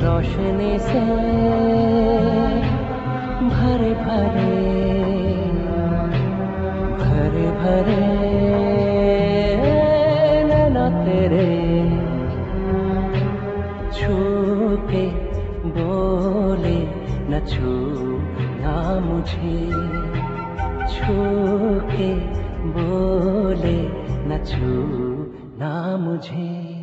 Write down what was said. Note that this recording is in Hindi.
रोशनी से भरे भरे भरे भरे नैना तेरे छू के बोले न छूना मुझे, छू के बोले न छूना मुझे।